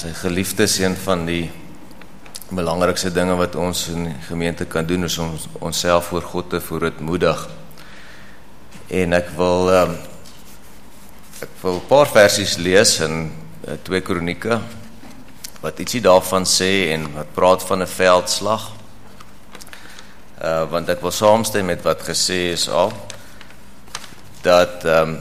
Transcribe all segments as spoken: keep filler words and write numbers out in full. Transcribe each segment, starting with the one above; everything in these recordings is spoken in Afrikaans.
Sy geliefde is een van die belangrikste dinge wat ons in die gemeente kan doen, is om onsself voor God te verootmoedig. En ek wil um, ek wil 'n paar versies lees in uh, twee Kronieke, wat ietsie daarvan sê en wat praat van 'n veldslag. Uh, want ek wil saamstem met wat gesê is al, dat um,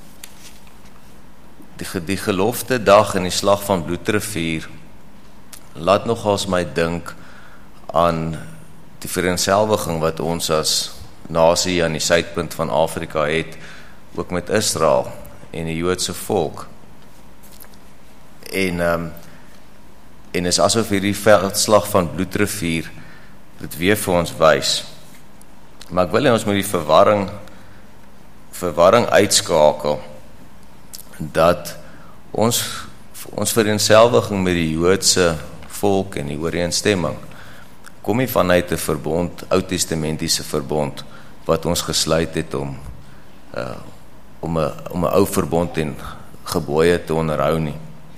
die, die gelofte dag in die slag van Bloedrivier laat nogals my dink aan die vereenselwiging wat ons as nasie aan die suidpunt van Afrika het, ook met Israel en die Joodse volk. En, um, en is asof hierdie veldslag van Bloedrivier dit weer vir ons wys. Maar ek wil ons met die verwarring, verwarring uitskakel, dat ons, ons vereenselwiging met die Joodse volk en die ooreenstemming kom nie vanuit 'n verbond, Oud-testamentiese verbond, wat ons gesluit het om uh, om 'n om 'n ou verbond en gebooie te onderhou nie.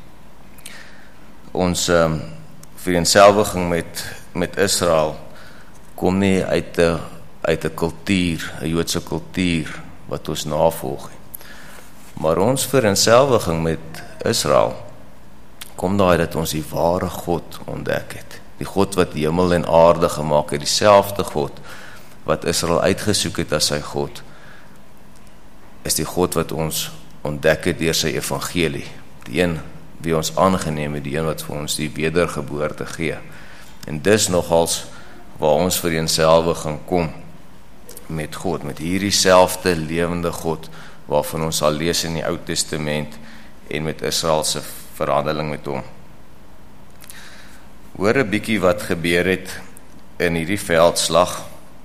Ons um, vereenselwiging met met Israel kom nie uit 'n uit 'n kultuur, 'n Joodse kultuur wat ons navolg nie. Maar ons vereenselwiging met Israel kom daai dat ons die ware God ontdek het. Die God wat die hemel en aarde gemaak het, dieselfde God wat Israel uitgesoek het as sy God, is die God wat ons ontdek het deur sy evangelie. Die een wie ons aangeneem het, die een wat vir ons die wedergeboorte gee. En dis nogals waar ons vereenselwiging kom met God, met hierdie selfde lewende God, waarvan ons sal lees in die Ou Testament en met Israel se verhandeling met hom. Hoor 'n bietjie wat gebeur het in hierdie veldslag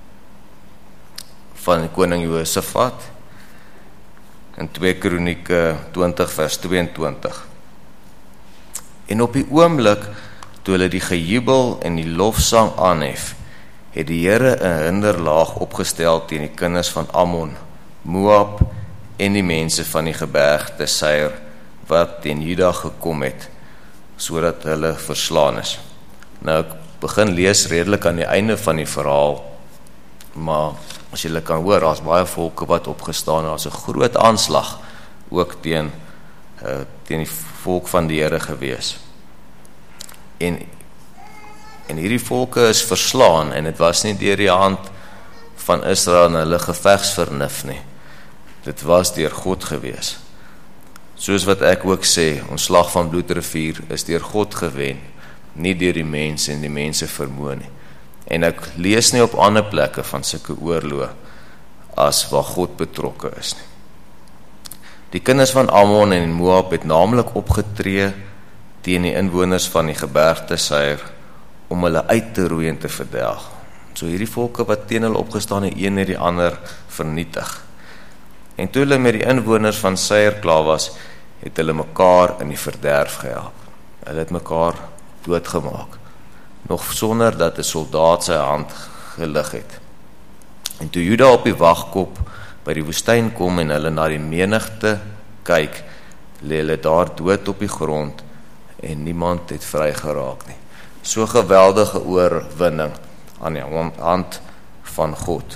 van koning Josafat in twee Kronieke twintig vers tweeëntwintig. En op die oomblik toe hulle die gejubel en die lofsang aanhef, het die Here 'n hinderlaag opgestel teen die kinders van Ammon, Moab en die mense van die gebergte Seir wat teen Juda gekom het, sodat hulle verslaan is. Nou, ek begin lees redelik aan die einde van die verhaal, maar as julle kan hoor, daar's baie volke wat opgestaan, daar's 'n groot aanslag ook teen, uh, teen die volk van die Here gewees. En, en hierdie volke is verslaan, en dit was nie deur die hand van Israel en hulle gevegsvernuf nie. Dit was deur God gewees. Soos wat ek ook sê, ons slag van Bloedrivier is deur God gewen, nie deur die mense en die mense vermoë nie. En ek lees nie op ander plekke van sulke oorloë as waar God betrokke is nie. Die kinders van Ammon en Moab het naamlik opgetree teen die inwoners van die gebergte Seir om hulle uit te roei en te verdelg. So hierdie volke wat teen hulle opgestaan het, een het die ander vernietig. En toe hulle met die inwoners van Seir klaar was, het hulle mekaar in die verderf gehelp. Hulle het mekaar doodgemaak, nog sonder dat 'n soldaat sy hand gelig het. En toe Juda op die wagkop by die woestyn kom en hulle na die menigte kyk, lê hulle daar dood op die grond en niemand het vry geraak nie. So geweldige oorwinning aan die hand van God.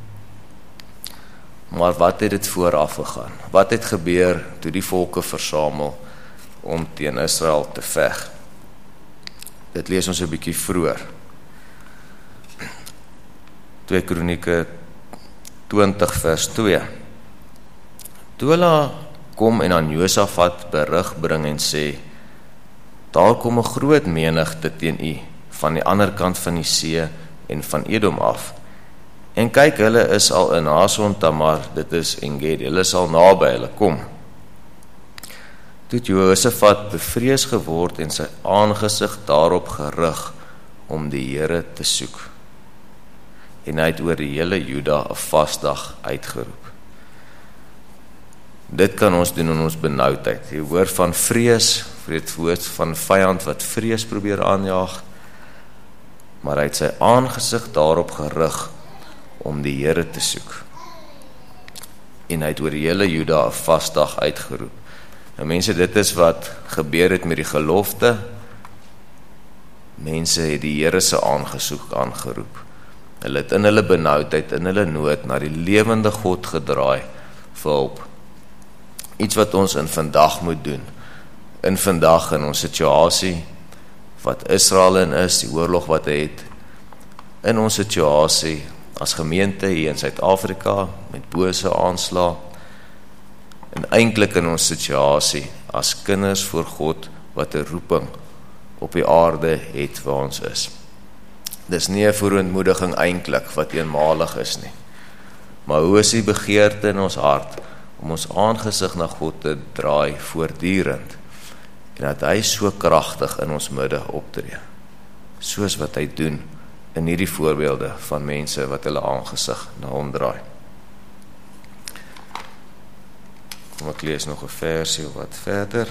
Maar wat het dit vooraf gegaan? Wat het gebeur toe die volke versamel om teen Israel te veg? Dit lees ons 'n bietjie vroeër. twee Kronieke twintig vers twee. Toe hulle kom en aan Josafat berig bring en sê, daar kom 'n groot menigte teen u van die ander kant van die see en van Edom af. En kyk, hulle is al in Hason Tamar, dit is Engedi, hulle is al naby, hulle kom. Toe het Josafat bevrees geword en sy aangesig daarop gerig om die Here te soek. En hy het oor die hele Juda 'n vasdag uitgeroep. Dit kan ons doen in ons benoudheid. Jy hoor van vrees, vrees woord van vyand wat vrees probeer aanjaag, maar hy het sy aangesig daarop gerig om die Here te soek. En hy het oor die hele Juda 'n vasdag uitgeroep. En mense, dit is wat gebeur het met die gelofte. Mense het die Here se aangesoek aangeroep. Hulle het in hulle benoudheid, in hulle nood, na die lewende God gedraai vir hulp. Iets wat ons in vandag moet doen. In vandag, in ons situasie, wat Israel in is, die oorlog wat hy het, in ons situasie, as gemeente hier in Suid-Afrika, met bose aanslag, en eintlik in ons situasie, as kinders voor God, wat 'n roeping op die aarde het waar ons is. Dis nie 'n voorontmoediging eintlik, wat eenmalig is nie. Maar hoe is die begeerte in ons hart, om ons aangesig na God te draai voortdurend, en dat hy so kragtig in ons midde optree, soos wat hy doen, in hierdie voorbeelde van mense wat hulle aangesig na hom draai. Kom ek lees nog 'n versie of wat verder.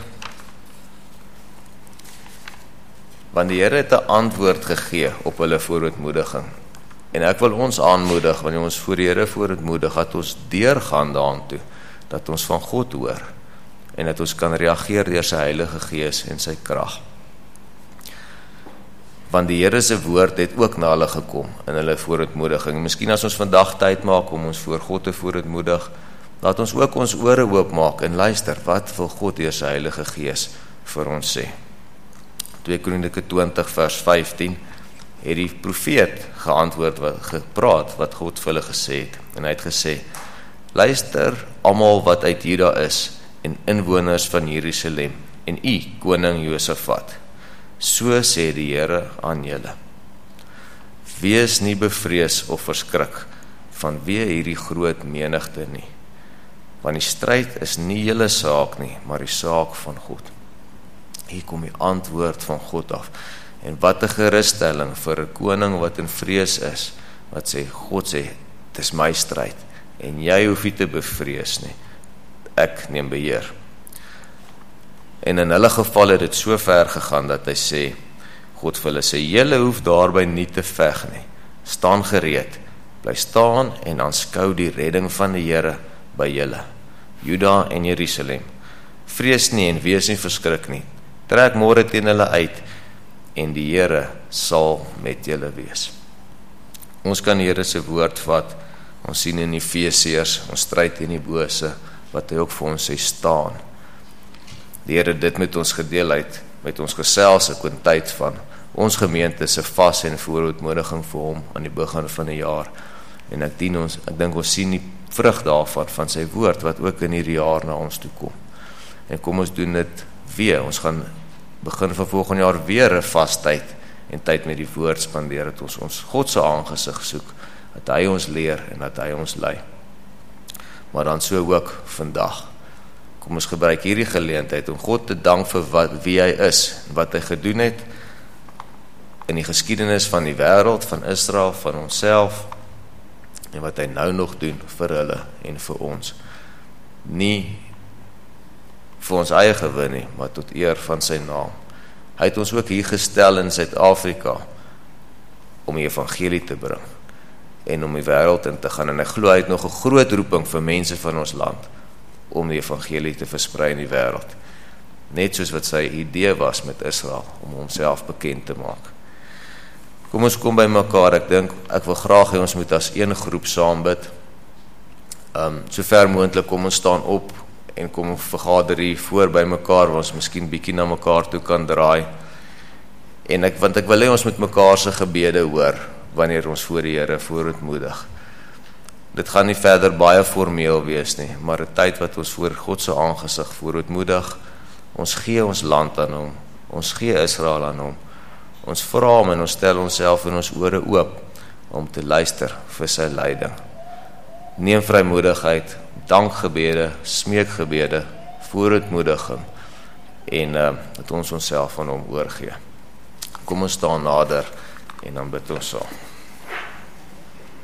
Want die Here het 'n antwoord gegee op hulle voorontmoediging. En ek wil ons aanmoedig, wanneer ons voor die Here voorontmoedig, dat ons deurgaan daartoe, dat ons van God hoor, en dat ons kan reageer deur sy Heilige Gees en sy krag. Want die Here se woord het ook na hulle gekom in hulle voorontmoediging. Miskien as ons vandag tyd maak om ons voor God te voorontmoedig, laat ons ook ons ore oopmaak en luister, wat wil God deur sy Heilige Gees vir ons sê. twee Kronieke twintig vers vyftien het die profeet geantwoord, wat, gepraat wat God vir hulle gesê het. En hy het gesê, luister almal wat uit Juda is en inwoners van Jerusalem en u koning Josafat. So sê die Here aan julle. Wees nie bevrees of verskrik vanweë hierdie groot menigte nie. Want die stryd is nie julle saak nie, maar die saak van God. Hier kom die antwoord van God af. En wat 'n gerusstelling vir 'n koning wat in vrees is, wat sê, God sê, dis my stryd, en jy hoef nie te bevrees nie. Ek neem beheer. En in hulle geval het dit so ver gegaan, dat hy sê, God vir hulle sê, julle hoef daarby nie te veg nie. Staan gereed, bly staan en aanskou die redding van die Here by julle, Juda en Jerusalem. Vrees nie en wees nie verskrik nie. Trek môre teen hulle uit, en die Here sal met julle wees. Ons kan die Here se woord vat, ons sien in Efesiërs, ons stryd teen die bose, wat hy ook vir ons sê staan. Die Here dit met ons gedeel uit, met ons gesels, ek in tyd van ons gemeente se vas en voorontmoediging vir hom aan die begin van die jaar. En ek dien ons, ek dink ons sien die vrug daarvan, van sy woord, wat ook in hierdie jaar na ons toe kom. En kom ons doen dit weer, ons gaan begin van volgende jaar weer 'n vastyd en tyd met die woord spandeer, dat ons ons God se aangesig soek, dat hy ons leer en dat hy ons lei. Maar dan so ook vandag. Kom ons gebruik hierdie geleentheid om God te dank vir wat, wie hy is, wat hy gedoen het in die geskiedenis van die wêreld, van Israel, van onsself, en wat hy nou nog doen vir hulle en vir ons. Nie vir ons eie gewin nie, maar tot eer van sy naam. Hy het ons ook hier gestel in Suid-Afrika om die evangelie te bring en om die wêreld in te gaan, en ek glo hy het nog 'n groot roeping vir mense van ons land om die evangelie te versprei in die wêreld, net soos wat sy idee was met Israel, om homself bekend te maak. Kom ons kom by mekaar, ek dink, ek wil graag hê ons moet as een groep saam bid. Um, so ver moontlik kom ons staan op, en kom ons vergader hier voor by mekaar, waar ons miskien bietjie na mekaar toe kan draai. En ek, want ek wil hê ons met mekaar se gebede hoor, wanneer ons voor die Here voorontmoedig. Dit gaan nie verder baie formeel wees nie, maar 'n tyd wat ons voor God se aangesig voorontmoedig, ons gee ons land aan hom, ons gee Israel aan hom, ons vra hom en ons stel onsself in ons ore oop, om te luister vir sy leiding. Neem vrymoedigheid, dankgebede, smeekgebede, voorontmoediging, en uh, dat ons onsself aan hom oorgee. Kom ons staan nader, en dan bid ons saam.